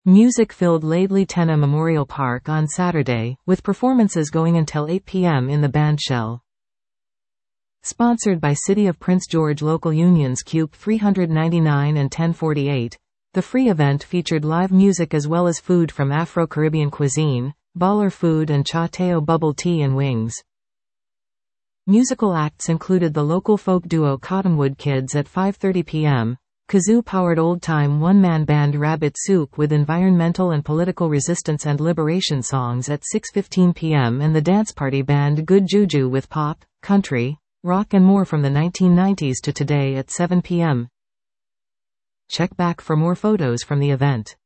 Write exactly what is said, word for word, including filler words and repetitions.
Music-filled Laidley Tenna Memorial Park on Saturday, with performances going until eight p m in the Bandshell. Sponsored by City of Prince George Local Unions C U P three ninety-nine and ten forty-eight, the free event featured live music as well as food from Afro-Caribbean cuisine, baller food and Chateo bubble tea and wings. Musical acts included the local folk duo Cottonwood Kids at five thirty p m, kazoo-powered old-time one-man band Rabbit Soup with environmental and political resistance and liberation songs at six fifteen p m and the dance party band Good Juju with pop, country, rock and more from the nineteen nineties to today at seven p m Check back for more photos from the event.